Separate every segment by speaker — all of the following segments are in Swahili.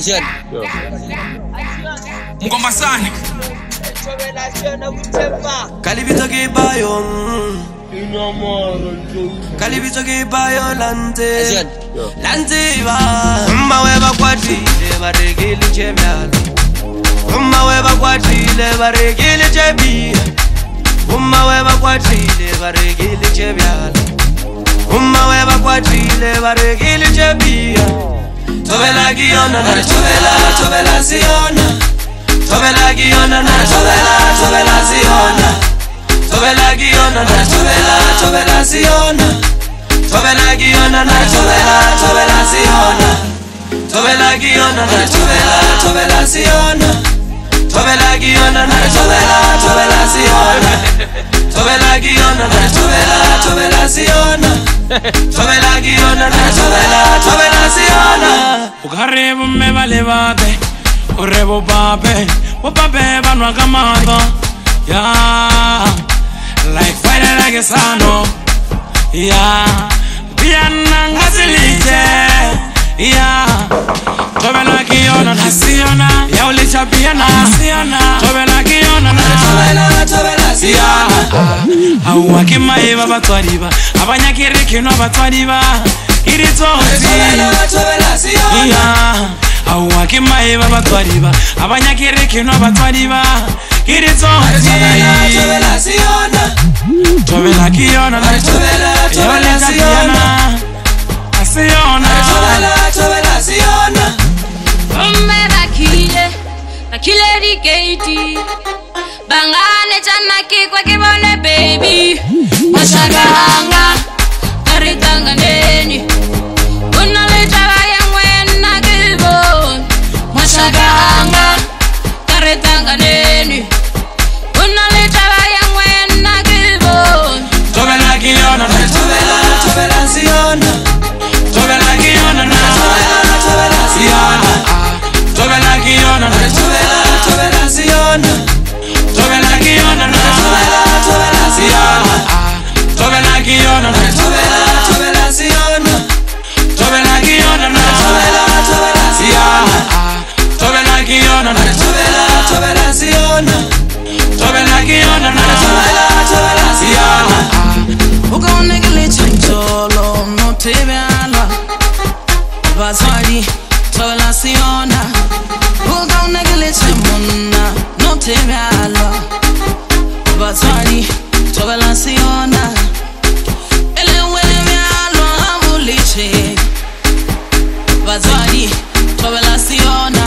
Speaker 1: Action.
Speaker 2: Ngoma sana.
Speaker 3: Kalibito kibayo. Kalibito kibayo lante.
Speaker 1: Action.
Speaker 3: Lante ba. Weba kwatile baregili chemyalo. Weba kwatile baregili chebi. Weba kwatile baregili chemyalo. Weba kwatile baregili chebi. Tobela giona na tobela siona. Tobela giona na tobela siona. Tobela giona na tobela siona. Tobela giona na tobela siona. Tobela giona na tobela siona. Tobela giona na tobela siona. Tobela giona na tobela siona. Tobela giona na tobela siona.
Speaker 2: Ukaribu mebale babe, urebo babe, wababe banwa kamado. Yeah, like fire like a sano. Yeah, biana ngazilije. Yeah, tobela giona na siona. Ya ulicha biana siona. Tobela giona na
Speaker 3: tobela siona.
Speaker 2: Awa kimaiba batwariba, abanyakire kino batwariba. Iritozi.
Speaker 3: Tobela siona.
Speaker 2: Yeah. Awa kimaiba batwariba, abanyakire kino batwariba. Iritozi.
Speaker 3: Tobela siona.
Speaker 2: Tobela giona na
Speaker 3: tobela siona.
Speaker 2: Asiona.
Speaker 3: Tobela siona.
Speaker 4: Bakile di gate. Bangane chanaki kwa kibone baby. Mashaganga karitanga neni. Unaleta bayangwe na gilbon. Mashaganga karitanga neni. Unaleta bayangwe na gilbon.
Speaker 2: Tobela giona na
Speaker 3: tobela siona.
Speaker 2: Tobela giona na
Speaker 3: tobela siona.
Speaker 2: Tobela giona na
Speaker 3: tobela siona.
Speaker 2: Tobela giona na
Speaker 3: tobela siona.
Speaker 2: Tobela giona na
Speaker 3: tobela siona.
Speaker 2: Tobela giona na
Speaker 3: tobela siona.
Speaker 2: Tobela giona na
Speaker 3: tobela siona.
Speaker 2: Tobela giona na
Speaker 3: tobela siona.
Speaker 5: Ugone gele chancholo no tebeala. Bazwari tobela siona. Ugone gele chemona no tebeala. Bazwari tobela siona. Elewe mealo amuliche. Bazwari tobela siona.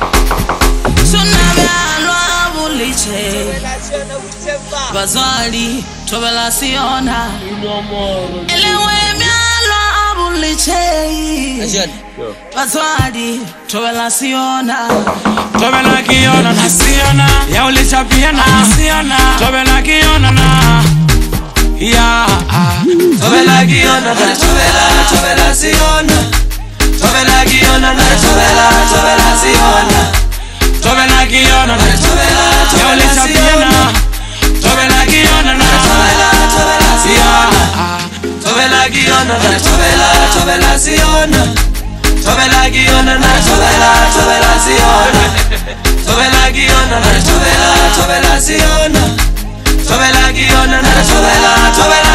Speaker 5: Sona mealo amuliche. Bazwari tobela siona. Elewe mealo amuliche.
Speaker 1: Action.
Speaker 5: Bazwari tobela siona.
Speaker 2: Tobela giona na siona. Ya ulicha piana siona. Tobela giona na yeah.
Speaker 3: Tobela giona na tobela siona. Tobela giona na tobela siona.
Speaker 2: Tobela giona na ya ulicha piana. Tobela giona na
Speaker 3: tobela siona. Tobela giona na tobela siona. Tobela giona na tobela siona. Tobela giona na tobela siona. Tobela giona na tobela